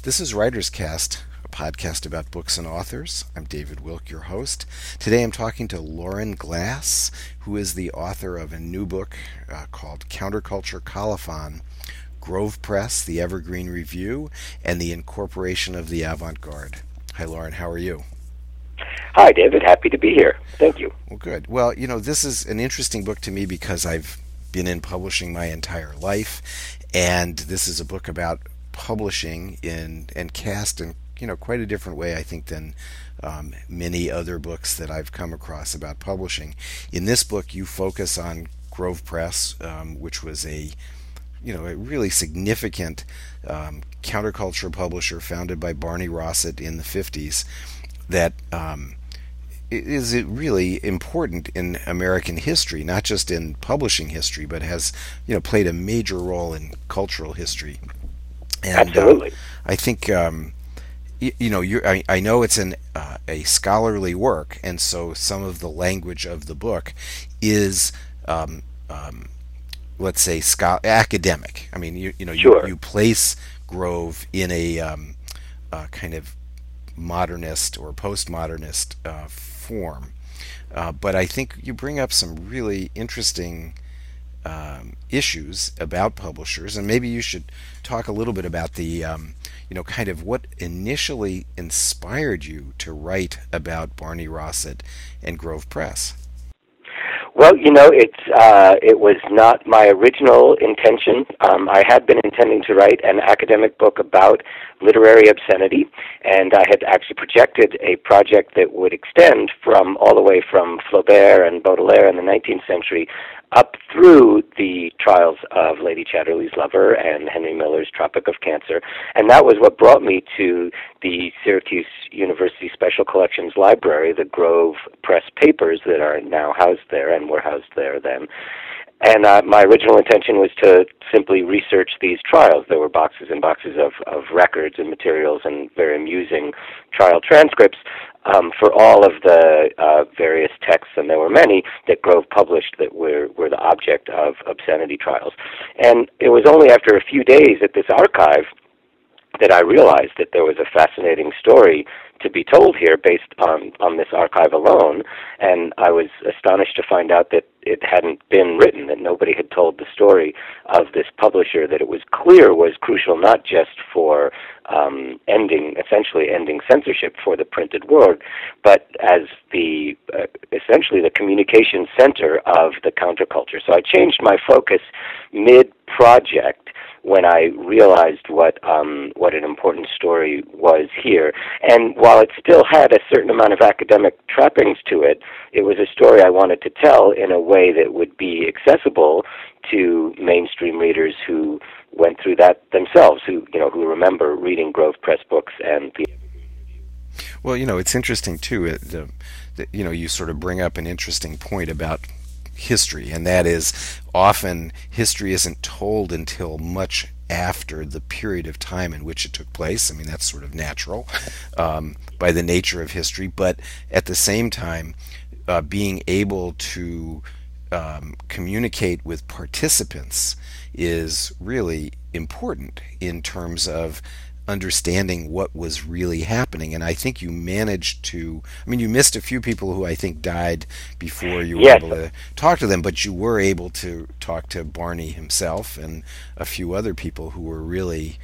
This is Writer's Cast, a podcast about books and authors. I'm David Wilk, your host. Today I'm talking to Lauren Glass, who is the author of a new book called Counterculture Colophon, Grove Press, the Evergreen Review, and the Incorporation of the Avant-Garde. Hi, Lauren. How are you? Hi, David. Happy to be here. Thank you. Well, good. Well, this is an interesting book to me because I've been in publishing my entire life, and this is a book about publishing and cast in quite a different way, I think, than many other books that I've come across about publishing. In this book, you focus on Grove Press, which was a really significant counterculture publisher founded by Barney Rossett in the 50s that is really important in American history, not just in publishing history, but has played a major role in cultural history. And Absolutely. I think I know it's a scholarly work, and so some of the language of the book is let's say academic. I mean, Sure. you place Grove in a kind of modernist or postmodernist form, but I think you bring up some really interesting issues about publishers, and maybe you should talk a little bit about the kind of what initially inspired you to write about Barney Rossett and Grove Press. Well, it was not my original intention. I had been intending to write an academic book about literary obscenity, and I had actually projected a project that would extend from all the way from Flaubert and Baudelaire in the 19th century up through the trials of Lady Chatterley's Lover and Henry Miller's Tropic of Cancer. And that was what brought me to the Syracuse University Special Collections Library, the Grove Press papers that are now housed there and were housed there then. And my original intention was to simply research these trials. There were boxes and boxes of records and materials and very amusing trial transcripts for all of the various texts, and there were many that Grove published that were the object of obscenity trials. And it was only after a few days at this archive that I realized that there was a fascinating story to be told here based on this archive alone, and I was astonished to find out that it hadn't been written, that nobody had told the story of this publisher, that it was clear was crucial not just for essentially ending censorship for the printed word, but as essentially the communication center of the counterculture. So I changed my focus mid-project when I realized what an important story was here. And while it still had a certain amount of academic trappings to it, it was a story I wanted to tell in a way that would be accessible to mainstream readers who went through that themselves, who remember reading Grove Press books and the. Well, it's interesting too. You sort of bring up an interesting point about history, and that is often history isn't told until much after the period of time in which it took place. I mean, that's sort of natural by the nature of history, but at the same time, being able to communicate with participants is really important in terms of understanding what was really happening. And I think you managed to, you missed a few people who I think died before you were Yes. able to talk to them, but you were able to talk to Barney himself and a few other people who were really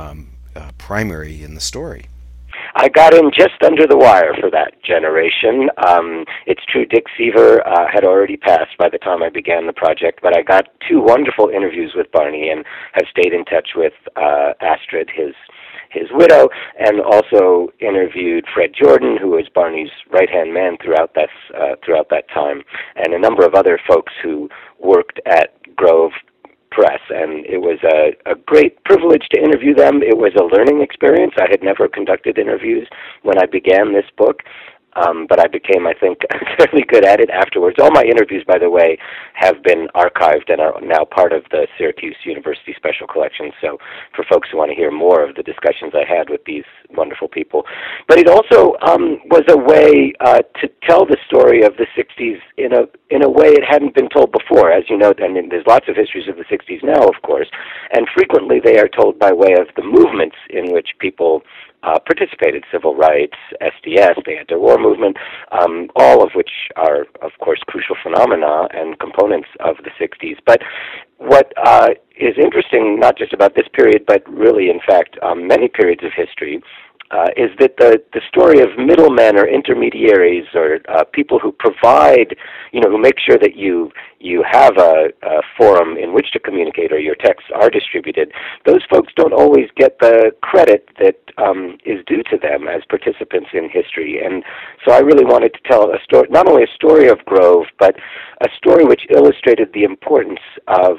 primary in the story. I got in just under the wire for that generation. It's true Dick Seaver had already passed by the time I began the project, but I got two wonderful interviews with Barney and have stayed in touch with Astrid, his widow, and also interviewed Fred Jordan, who was Barney's right-hand man throughout that time, and a number of other folks who worked at Grove Press, and it was a great privilege to interview them. It was a learning experience. I had never conducted interviews when I began this book, but I became, I think, fairly good at it afterwards. All my interviews, by the way, have been archived and are now part of the Syracuse University Special Collection, so for folks who want to hear more of the discussions I had with these wonderful people. But it also was a way to tell the story of the 60s in a way it hadn't been told before. As you know, I mean, there's lots of histories of the 60s now, of course, and frequently they are told by way of the movements in which people participated: civil rights, SDS, the anti-war movement, all of which are, of course, crucial phenomena and components of the 60s. But what is interesting, not just about this period, but really, in fact, many periods of history, is that the story of middlemen or intermediaries or people who provide, who make sure that you have a forum in which to communicate or your texts are distributed, those folks don't always get the credit that is due to them as participants in history. And so I really wanted to tell a story, not only a story of Grove, but a story which illustrated the importance of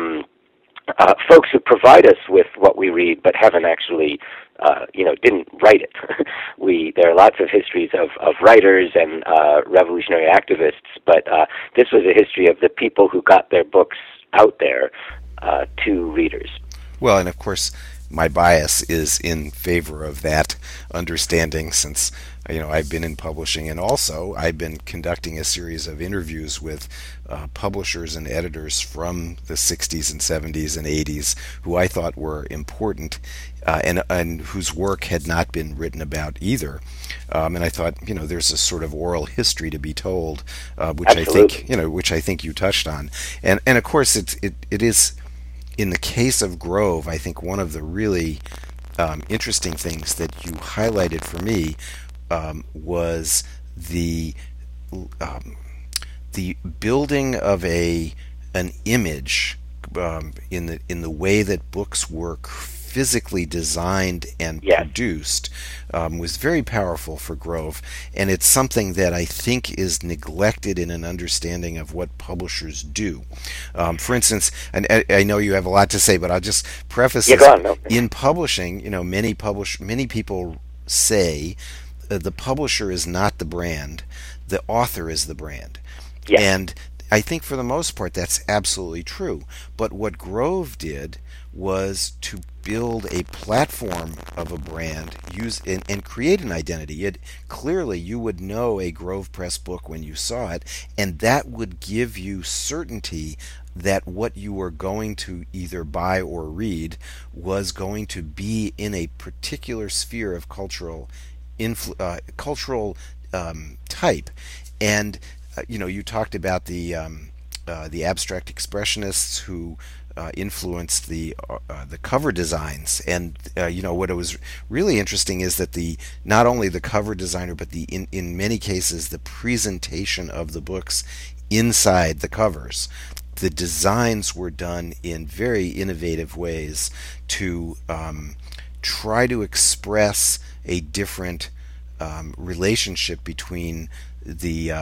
folks who provide us with what we read but haven't actually didn't write it. There are lots of histories of writers and revolutionary activists, but this was a history of the people who got their books out there to readers. Well, and of course, my bias is in favor of that understanding, since I've been in publishing, and also I've been conducting a series of interviews with publishers and editors from the 60s and 70s and 80s who I thought were important and whose work had not been written about either. And I thought, there's a sort of oral history to be told, which I think you touched on, and of course it is. In the case of Grove, I think one of the really interesting things that you highlighted for me was the building of an image in the way that books were physically designed and produced was very powerful for Grove, and it's something that I think is neglected in an understanding of what publishers do. For instance, and I know you have a lot to say, but I'll just preface this. In publishing, many people say the publisher is not the brand, the author is the brand. Yes. And I think for the most part that's absolutely true. But what Grove did was to build a platform of a brand, use and create an identity. Clearly you would know a Grove Press book when you saw it, and that would give you certainty that what you were going to either buy or read was going to be in a particular sphere of cultural type. And you talked about the abstract expressionists who influenced the cover designs, and what was really interesting is that not only the cover designer, but in many cases the presentation of the books inside the covers. The designs were done in very innovative ways to try to express a different relationship between the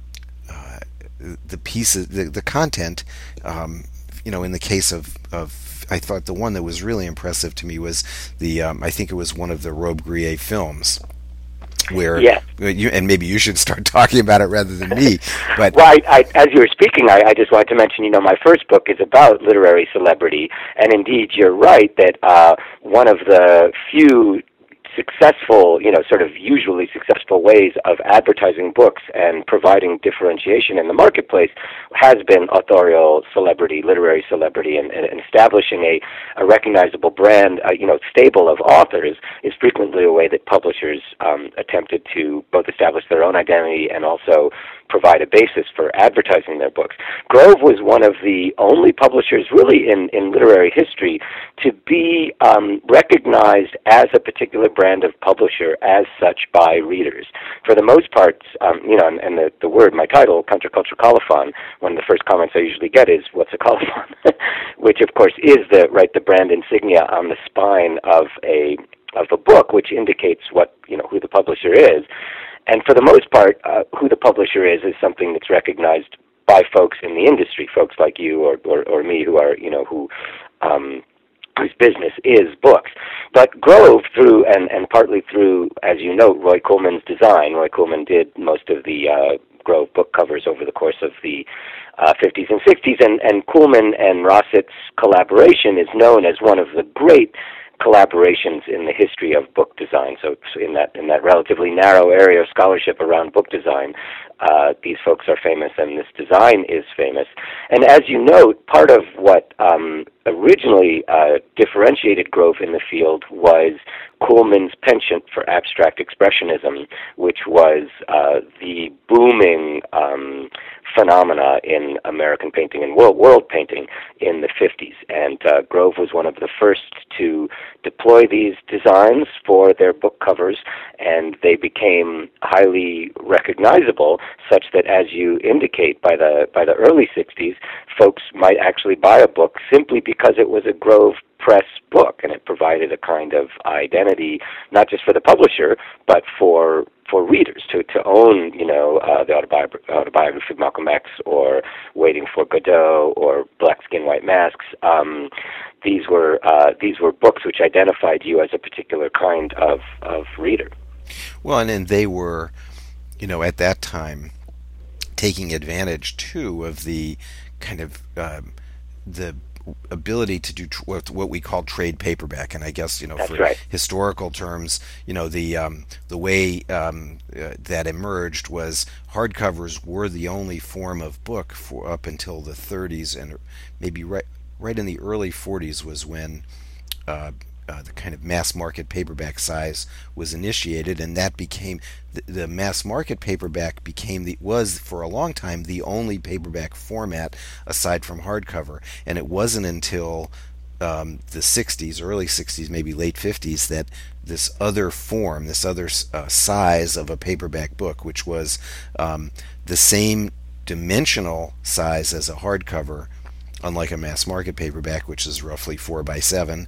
pieces, the content. In the case of I thought the one that was really impressive to me was I think it was one of the Robbe-Grillet films, where and maybe you should start talking about it rather than me. But well, as you were speaking, I just wanted to mention, my first book is about literary celebrity, and indeed, you're right that one of the few successful, sort of usually successful ways of advertising books and providing differentiation in the marketplace has been authorial celebrity, literary celebrity, and establishing a recognizable brand, stable of authors is frequently a way that publishers attempted to both establish their own identity and also provide a basis for advertising their books. Grove was one of the only publishers really in literary history to be recognized as a particular brand of publisher as such by readers. For the most part, and the word, my title, Counterculture Colophon, one of the first comments I usually get is, what's a colophon? Which of course is the brand insignia on the spine of a book, which indicates who the publisher is. And for the most part, who the publisher is something that's recognized by folks in the industry, folks like you or me who are, who whose business is books. But Grove, through and partly through, as you note, Roy Kuhlman's design. Roy Kuhlman did most of the Grove book covers over the course of the 50s and 60s, and Kuhlman and Rossett's collaboration is known as one of the great collaborations in the history of book design. So in that relatively narrow area of scholarship around book design, these folks are famous, and this design is famous. And as you note, part of what originally differentiated Grove in the field was Kuhlman's penchant for abstract expressionism, which was the booming phenomena in American painting and world painting in the 50s. And Grove was one of the first to deploy these designs for their book covers, and they became highly recognizable, such that, as you indicate, by the early 60s, folks might actually buy a book simply because it was a Grove Press book, and it provided a kind of identity, not just for the publisher, but for readers to own, the autobiography of Malcolm X, or Waiting for Godot, or Black Skin, White Masks. These were books which identified you as a particular kind of reader. Well, and they were, at that time, taking advantage too of the kind of the ability to do what we call trade paperback, and I guess That's for right. historical terms, the way that emerged was hardcovers were the only form of book for up until the 30s, and maybe right in the early 40s was when the kind of mass market paperback size was initiated, and that became the mass market paperback was for a long time the only paperback format aside from hardcover. And it wasn't until the 60s, early 60s, maybe late 50s, that this other form, this other size of a paperback book, which was the same dimensional size as a hardcover, unlike a mass market paperback, which is roughly 4 by 7,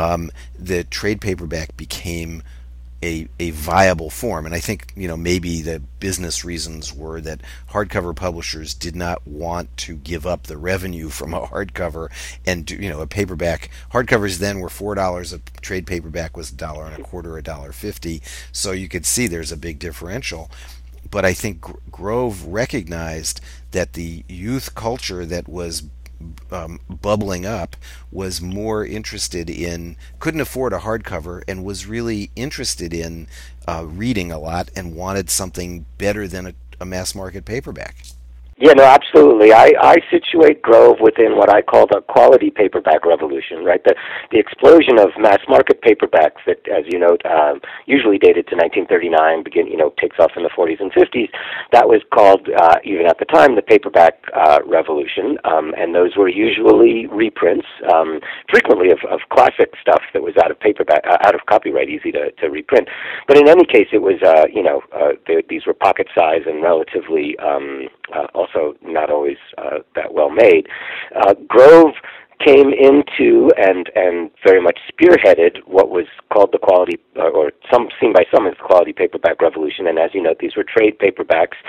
the trade paperback became a viable form. And I think maybe the business reasons were that hardcover publishers did not want to give up the revenue from a hardcover and do, a paperback. Hardcovers then were $4. A trade paperback was $1.25, $1.50. So you could see there's a big differential. But I think Grove recognized that the youth culture that was bubbling up was more interested in, couldn't afford a hardcover, and was really interested in reading a lot and wanted something better than a mass market paperback. Yeah, no, absolutely. I situate Grove within what I call the quality paperback revolution, right? The explosion of mass market paperbacks that, as you note, usually dated to 1939, takes off in the 40s and 50s. That was called, even at the time, the paperback revolution, and those were usually reprints, frequently of classic stuff that was out of copyright, easy to reprint. But in any case, it was, these were pocket size and relatively also not always that well made. Grove came into and very much spearheaded what was called the quality, or seen by some as the quality paperback revolution. And as you know, these were trade paperbacks,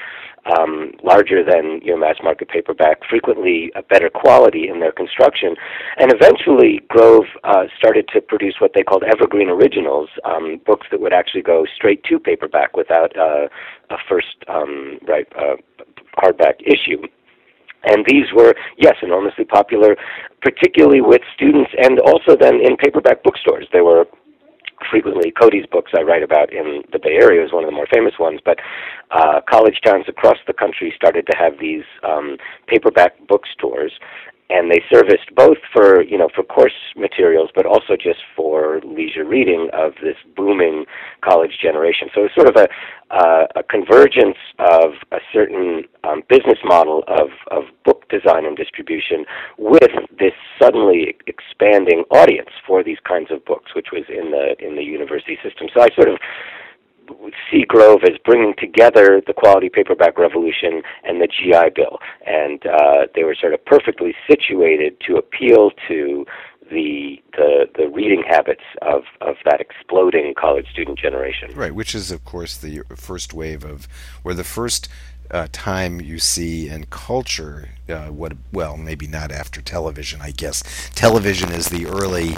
larger than your mass market paperback, frequently a better quality in their construction. And eventually, Grove started to produce what they called evergreen originals, books that would actually go straight to paperback without a first hardback issue. And these were, yes, enormously popular, particularly with students and also then in paperback bookstores. They were frequently, Cody's books I write about in the Bay Area is one of the more famous ones, but college towns across the country started to have these paperback bookstores, and they serviced both for course materials, but also just for leisure reading of this booming college generation. So it's sort of a convergence of a certain business model of book design and distribution with this suddenly expanding audience for these kinds of books, which was in the university system. So I sort of see Grove as bringing together the quality paperback revolution and the GI Bill, and they were sort of perfectly situated to appeal to the reading habits of that exploding college student generation. Right, which is, of course, the first wave of, or the first time you see in culture well, maybe not after television, I guess. Television is the early,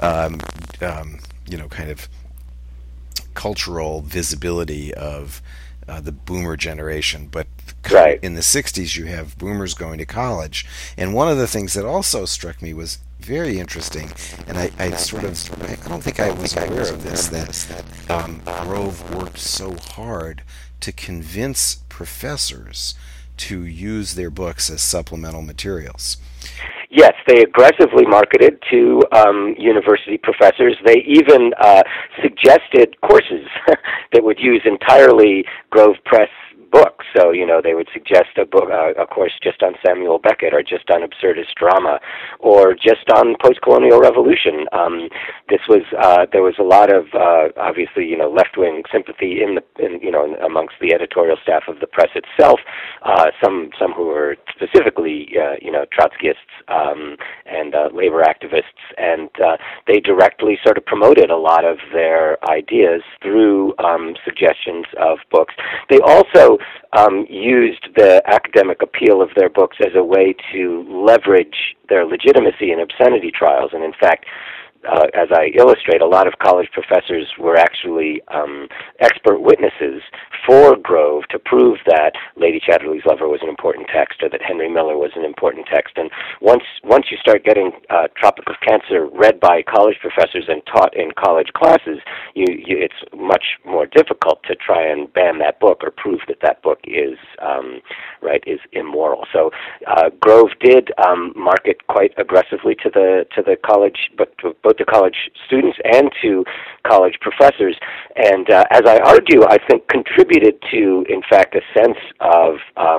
kind of cultural visibility of the boomer generation. But right. in the 60s, you have boomers going to college. And one of the things that also struck me was very interesting, and I don't think I was aware of this, that Grove worked so hard to convince professors to use their books as supplemental materials. Yes, they aggressively marketed to university professors. They even suggested courses that would use entirely Grove Press books. So, they would suggest a course just on Samuel Beckett, or just on absurdist drama, or just on post-colonial revolution. There was a lot of obviously left-wing sympathy amongst the editorial staff of the press itself. Some who were specifically Trotskyists and labor activists, and they directly sort of promoted a lot of their ideas through suggestions of books. They also used the academic appeal of their books as a way to leverage their legitimacy in obscenity trials. And in fact, as I illustrate, a lot of college professors were actually expert witnesses for Grove to prove that Lady Chatterley's Lover was an important text, or that Henry Miller was an important text. And once you start getting Tropic of Cancer read by college professors and taught in college classes, it's much more difficult to try and ban that book or prove that book is immoral. So Grove did market quite aggressively to the college, but to both to college students and to college professors, and as I argue, I think contributed to, in fact, a sense of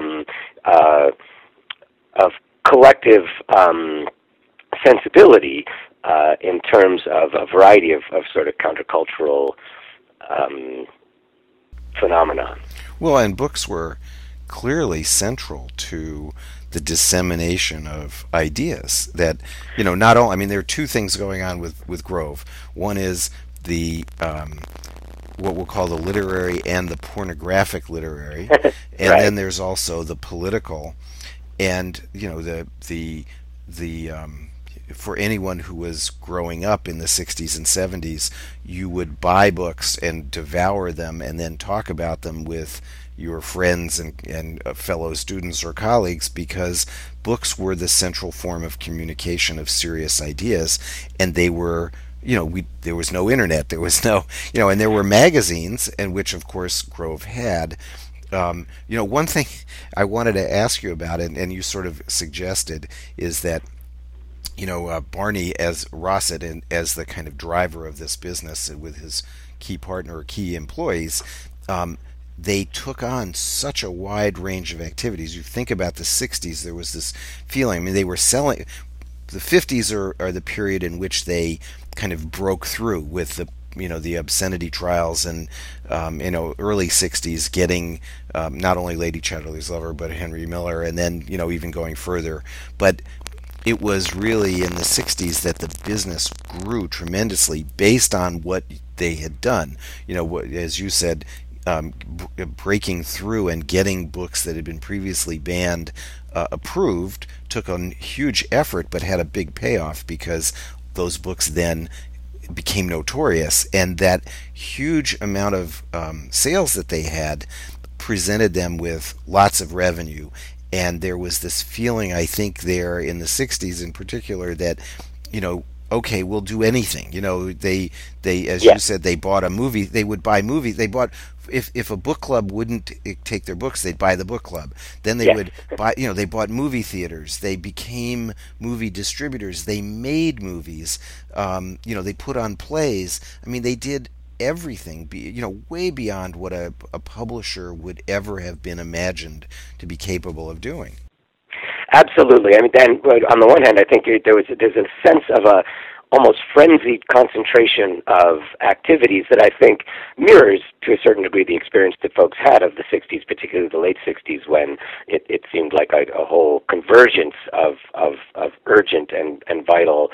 collective sensibility in terms of a variety of sort of countercultural phenomena. Well, and books were clearly central to the dissemination of ideas that, not only, I mean, there are two things going on with Grove. One is the what we'll call the literary and the pornographic literary, and right. Then there's also the political, and the for anyone who was growing up in the 60s and 70s, you would buy books and devour them and then talk about them with your friends and fellow students or colleagues, because books were the central form of communication of serious ideas, and they were, there was no internet, there was no, and there were magazines, and which of course Grove had. One thing I wanted to ask you about, and you sort of suggested, is that Barney as Rossett, and as the kind of driver of this business, and with his key partner or key employees, they took on such a wide range of activities. You think about the 60s, there was this feeling, I mean, they were selling, the 50s are the period in which they kind of broke through with the obscenity trials, and early 60s getting not only Lady Chatterley's Lover, but Henry Miller, and then even going further. But it was really in the 60s that the business grew tremendously based on what they had done. As you said, breaking through and getting books that had been previously banned approved took a huge effort, but had a big payoff, because those books then became notorious, and that huge amount of sales that they had presented them with lots of revenue. And there was this feeling, I think, there in the 60s in particular, that okay, we'll do anything. They as you said, they bought a movie. They would buy movies. They bought, if a book club wouldn't take their books, they'd buy the book club. Then they would buy. They bought movie theaters. They became movie distributors. They made movies. They put on plays. I mean, they did everything, way beyond what a publisher would ever have been imagined to be capable of doing. Absolutely. I mean, Dan, on the one hand, I think there's a sense of a almost frenzied concentration of activities that I think mirrors, to a certain degree, the experience that folks had of the 60s, particularly the late 60s, when it seemed like a whole convergence of urgent and vital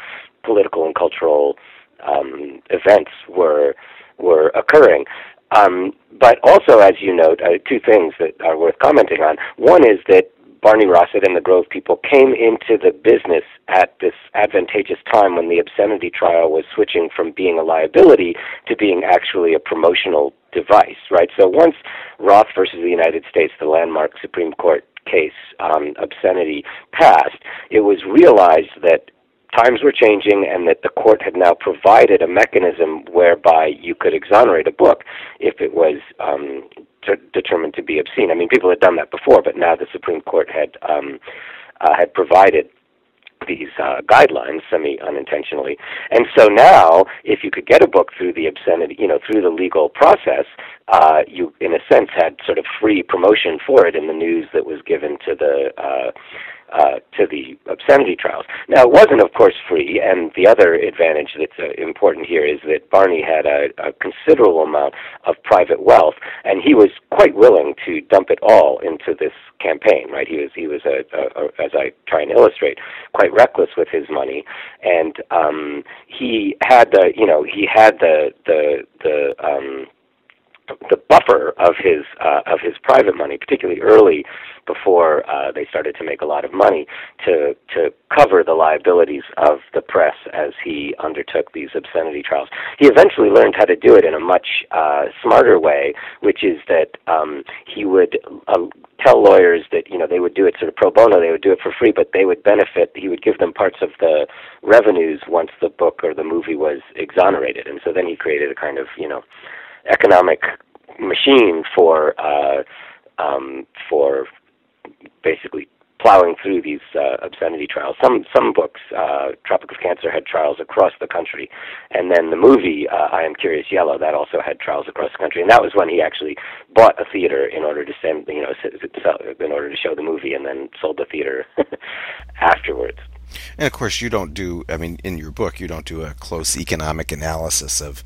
political and cultural events were occurring. But also, as you note, two things that are worth commenting on. One is that Barney Rossett and the Grove people came into the business at this advantageous time when the obscenity trial was switching from being a liability to being actually a promotional device, right? So once Roth versus the United States, the landmark Supreme Court case on obscenity, passed, it was realized that times were changing and that the court had now provided a mechanism whereby you could exonerate a book if it was determined to be obscene. I mean, people had done that before, but now the Supreme Court had provided these guidelines semi-unintentionally. And so now, if you could get a book through the obscenity, through the legal process, you, in a sense, had sort of free promotion for it in the news that was given to the obscenity trials. Now, it wasn't, of course, free, and the other advantage that's important here is that Barney had a considerable amount of private wealth, and he was quite willing to dump it all into this campaign, right? He was as I try and illustrate, quite reckless with his money, and he had the buffer of his private money, particularly early, before they started to make a lot of money, to cover the liabilities of the press as he undertook these obscenity trials. He eventually learned how to do it in a much smarter way, which is that he would tell lawyers that they would do it sort of pro bono, they would do it for free, but they would benefit. He would give them parts of the revenues once the book or the movie was exonerated, and so then he created a kind of economic machine for basically plowing through these obscenity trials. Some books, Tropic of Cancer, had trials across the country, and then the movie I Am Curious Yellow, that also had trials across the country, and that was when he actually bought a theater in order to in order to show the movie, and then sold the theater afterwards. And of course, you don't do. I mean, in your book, you don't do a close economic analysis of,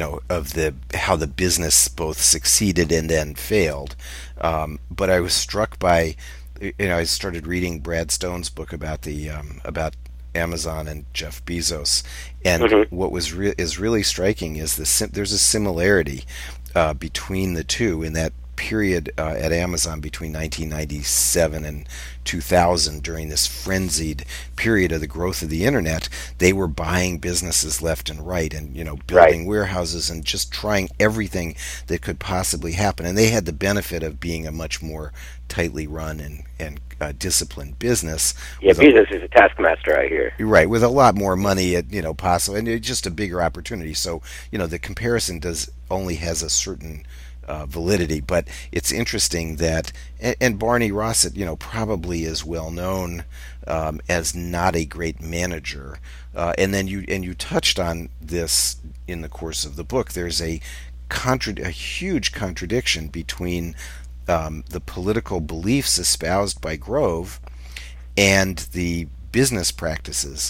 how the business both succeeded and then failed. But I was struck by, I started reading Brad Stone's book about the about Amazon and Jeff Bezos, and what was is really striking is there's a similarity between the two in that period at Amazon between 1997 and 2000, during this frenzied period of the growth of the internet. They were buying businesses left and right, and building warehouses and just trying everything that could possibly happen. And they had the benefit of being a much more tightly run and disciplined business. Yeah, Bezos is a taskmaster, I hear. Right, with a lot more money at possible, and just a bigger opportunity. So the comparison only has a certain validity, but it's interesting that, and Barney Rossett, probably is well known as not a great manager, and then you touched on this in the course of the book. There's a huge contradiction between the political beliefs espoused by Grove and the business practices,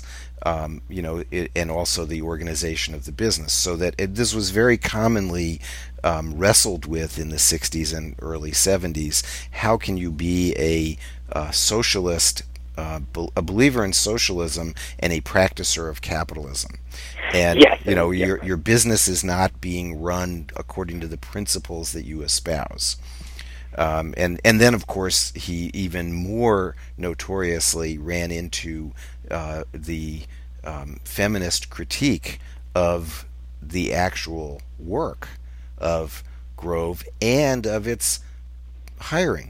and also the organization of the business. So that this was very commonly wrestled with in the 60s and early 70s. How can you be a socialist, a believer in socialism, and a practicer of capitalism? And your business is not being run according to the principles that you espouse. And then, of course, he even more notoriously ran into the feminist critique of the actual work of Grove and of its hiring,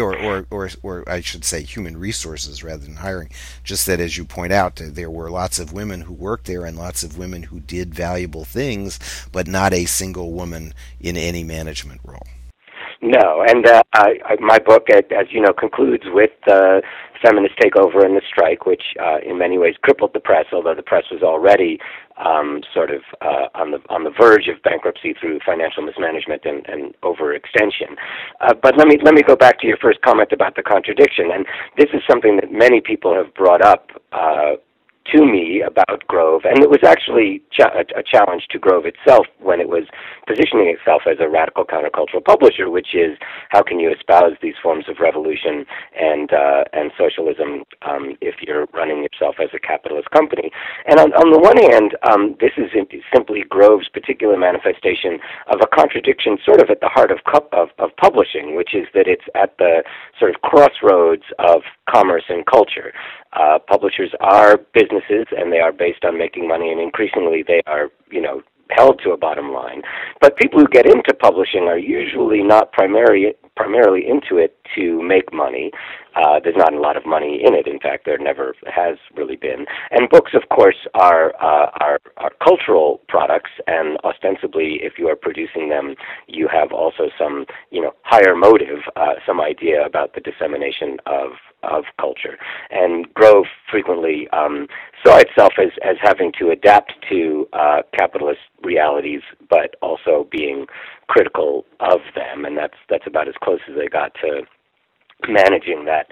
or I should say human resources rather than hiring. Just that, as you point out, there were lots of women who worked there and lots of women who did valuable things, but not a single woman in any management role. No, and my book, as you know, concludes with the feminist takeover and the strike, which in many ways crippled the press, although the press was already sort of on the verge of bankruptcy through financial mismanagement and overextension. But let me go back to your first comment about the contradiction, and this is something that many people have brought up to me about Grove, and it was actually a challenge to Grove itself when it was positioning itself as a radical countercultural publisher, which is how can you espouse these forms of revolution and socialism if you're running yourself as a capitalist company. And on the one hand, this is simply Grove's particular manifestation of a contradiction sort of at the heart of publishing, which is that it's at the sort of crossroads of commerce and culture. Publishers are businesses, and they are based on making money, and increasingly they are, held to a bottom line. But people who get into publishing are usually not primarily into it to make money. There's not a lot of money in it. In fact, there never has really been. And books, of course, are cultural products, and ostensibly, if you are producing them, you have also some, higher motive, some idea about the dissemination of culture. And Grove frequently saw itself as having to adapt to capitalist realities, but also being critical of them, and that's about as close as they got to managing that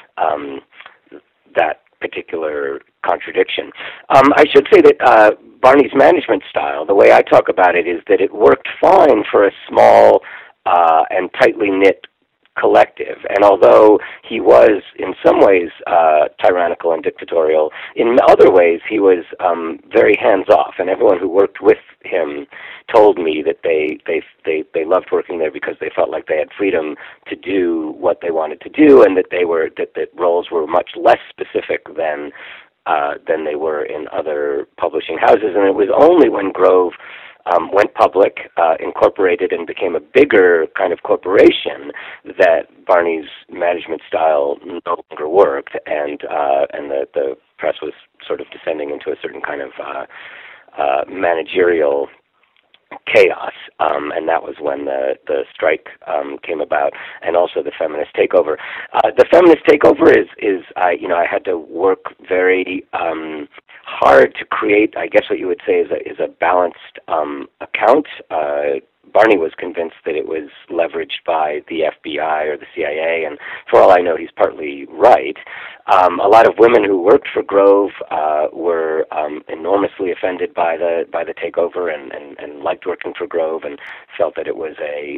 particular contradiction. I should say that Barney's management style, the way I talk about it, is that it worked fine for a small and tightly knit collective. And although he was in some ways tyrannical and dictatorial, in other ways he was very hands-off. And everyone who worked with him told me that they loved working there because they felt like they had freedom to do what they wanted to do, and that that roles were much less specific than they were in other publishing houses. And it was only when Grove went public, incorporated, and became a bigger kind of corporation that Barney's management style no longer worked, and the press was sort of descending into a certain kind of managerial chaos, and that was when the strike came about, and also the feminist takeover. The feminist takeover is I had to work very hard to create, I guess what you would say is a balanced account. Barney was convinced that it was leveraged by the FBI or the CIA, and for all I know, he's partly right. A lot of women who worked for Grove were enormously offended by the takeover and liked working for Grove and felt that it was a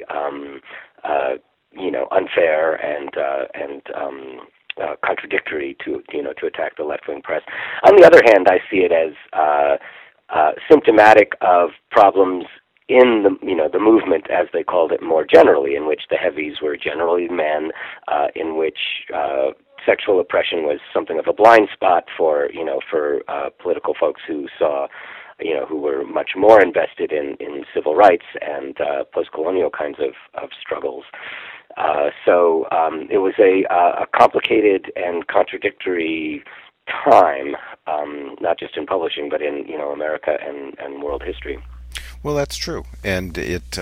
unfair and contradictory to attack the left-wing press. On the other hand, I see it as symptomatic of problems in the movement, as they called it more generally, in which the heavies were generally men, in which sexual oppression was something of a blind spot for political folks who saw, who were much more invested in civil rights and post-colonial kinds of struggles. So it was a complicated and contradictory time, not just in publishing, but in America and world history. Well, that's true, and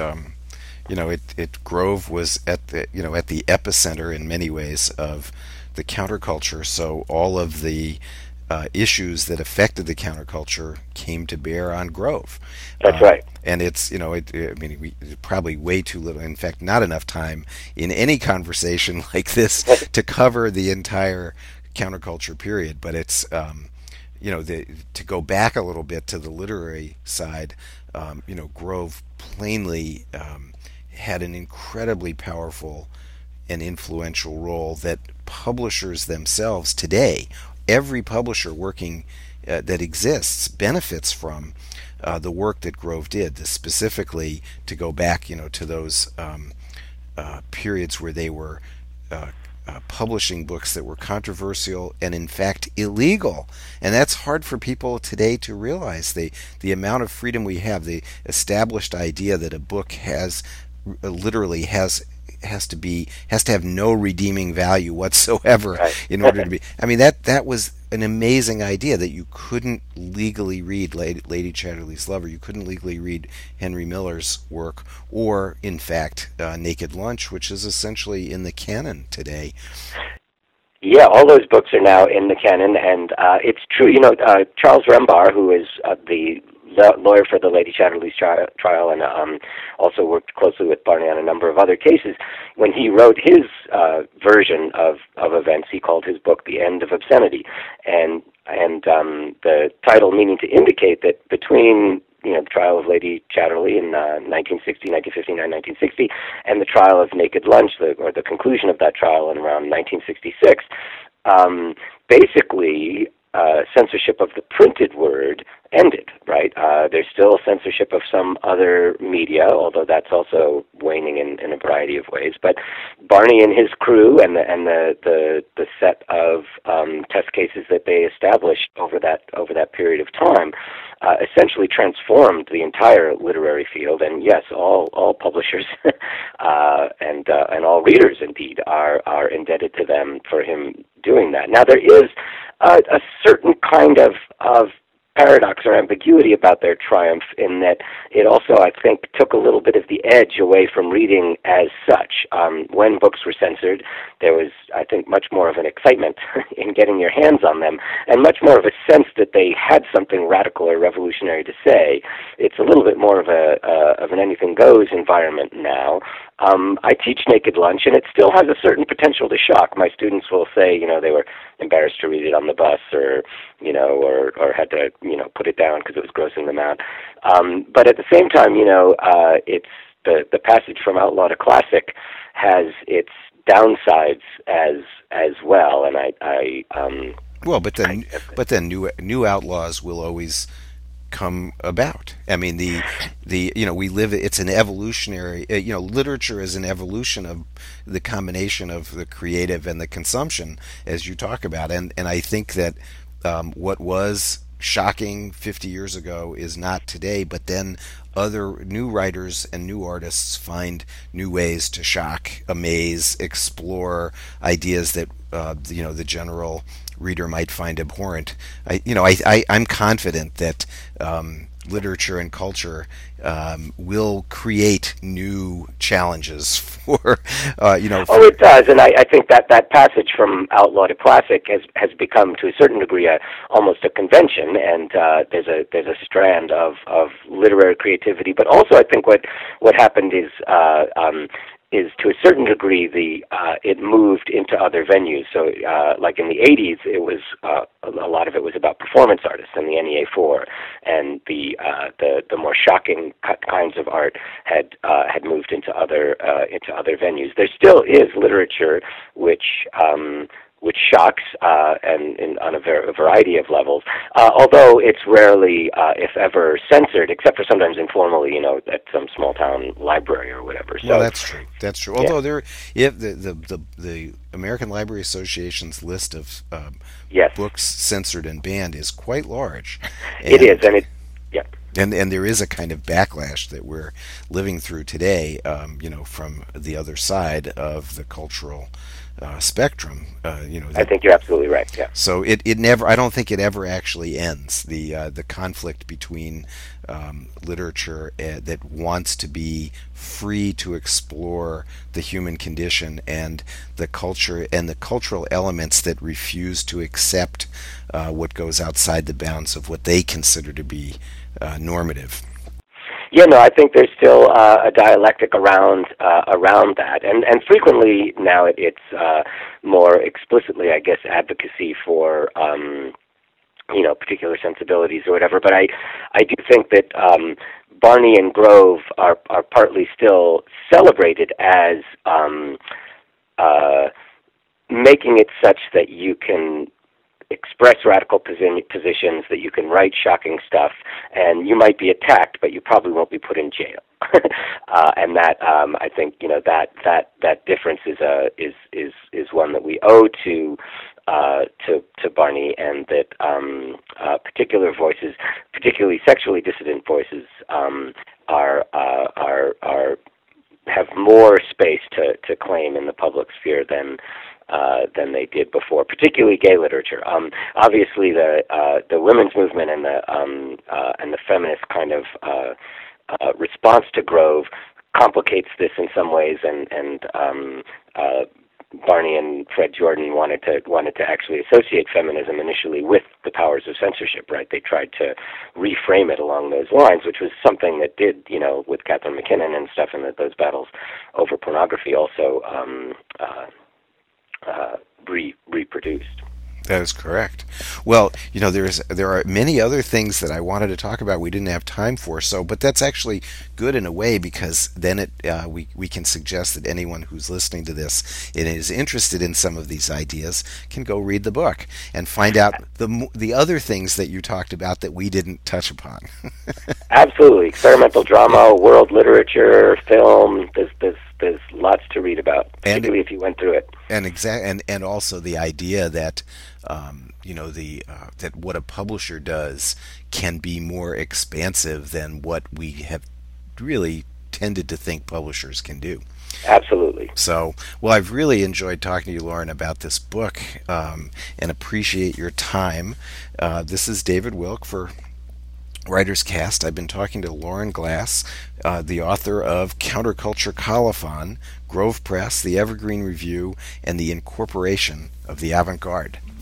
Grove was at the epicenter in many ways of the counterculture. So all of the issues that affected the counterculture came to bear on Grove. That's right. And it's we probably way too little. In fact, not enough time in any conversation like this to cover the entire counterculture period. But it's to go back a little bit to the literary side. Grove plainly had an incredibly powerful and influential role that publishers themselves today, every publisher working that exists benefits from the work that Grove did. Specifically, to go back, to those periods where they were publishing books that were controversial and in fact illegal. And that's hard for people today to realize. The amount of freedom we have, the established idea that a book has to have no redeeming value whatsoever, right, in order to be. I mean, that was an amazing idea, that you couldn't legally read Lady Chatterley's Lover, you couldn't legally read Henry Miller's work, or in fact Naked Lunch, which is essentially in the canon today. Yeah, all those books are now in the canon, and it's true. Charles Rembar, who is the lawyer for the Lady Chatterley's trial, and also worked closely with Barney on a number of other cases. When he wrote his version of events, he called his book "The End of Obscenity," and the title meaning to indicate that between the trial of Lady Chatterley in 1960, 1959, 1960, and the trial of Naked Lunch, or the conclusion of that trial in around 1966, basically censorship of the printed word ended, right? There's still censorship of some other media, although that's also waning in a variety of ways. But Barney and his crew and the set of test cases that they established over that period of time essentially transformed the entire literary field. And yes, all publishers and all readers indeed are indebted to them for him doing that. Now there is a certain kind of paradox or ambiguity about their triumph in that it also, I think, took a little bit of the edge away from reading as such. When books were censored, there was, I think, much more of an excitement in getting your hands on them, and much more of a sense that they had something radical or revolutionary to say. It's a little bit more of an anything goes environment now. I teach Naked Lunch, and it still has a certain potential to shock. My students will say, they were embarrassed to read it on the bus, or had to, put it down because it was grossing them out. But at the same time, it's the passage from outlaw to classic has its downsides as well, and but then new outlaws will always come about. I mean, we live. It's an evolutionary. Literature is an evolution of the combination of the creative and the consumption, as you talk about. And I think that what was shocking 50 years ago is not today. But then other new writers and new artists find new ways to shock, amaze, explore ideas that the general reader might find abhorrent. I'm confident that literature and culture will create new challenges for. It does, and I think that passage from outlaw to classic has become, to a certain degree, almost a convention, and there's a strand of literary creativity. But also, I think what happened is to a certain degree it moved into other venues. So, like in the '80s, it was a lot of it was about performance artists and the NEA4, and the more shocking kinds of art had moved into other venues. There still is literature which shocks and on a variety of levels, although it's rarely, if ever, censored, except for sometimes informally, at some small town library or whatever. So, well, that's true. That's true. Although if the American Library Association's list of yes. books censored and banned is quite large. It is, and And there is a kind of backlash that we're living through today, from the other side of the cultural spectrum. I think you're absolutely right. Yeah. So it never. I don't think it ever actually ends. The conflict between literature that wants to be free to explore the human condition and the culture and the cultural elements that refuse to accept what goes outside the bounds of what they consider to be normative. Yeah, no, I think there's still a dialectic around that, and frequently now it's more explicitly, I guess, advocacy for particular sensibilities or whatever. But I do think that Barney and Grove are partly still celebrated as making it such that you can express radical positions, that you can write shocking stuff, and you might be attacked, but you probably won't be put in jail. And that I think that difference is one that we owe to Barney, and that particular voices, particularly sexually dissident voices, have more space to claim in the public sphere than they did before, particularly gay literature. Obviously, the women's movement and the feminist kind of response to Grove complicates this in some ways, and Barney and Fred Jordan wanted to actually associate feminism initially with the powers of censorship. Right? They tried to reframe it along those lines, which was something that did, with Catherine McKinnon and stuff, and those battles over pornography also reproduced. That is correct. Well, there are many other things that I wanted to talk about we didn't have time for. So, but that's actually good in a way because then we can suggest that anyone who's listening to this and is interested in some of these ideas can go read the book and find out the other things that you talked about that we didn't touch upon. Absolutely, experimental drama, world literature, film. There's lots to read about, particularly if you went through it. And also the idea that that what a publisher does can be more expansive than what we have really tended to think publishers can do. Absolutely. So, well, I've really enjoyed talking to you, Lauren, about this book, and appreciate your time. This is David Wilk for Writers Cast. I've been talking to Lauren Glass, the author of Counterculture Colophon, Grove Press, the Evergreen Review, and the Incorporation of the Avant-Garde.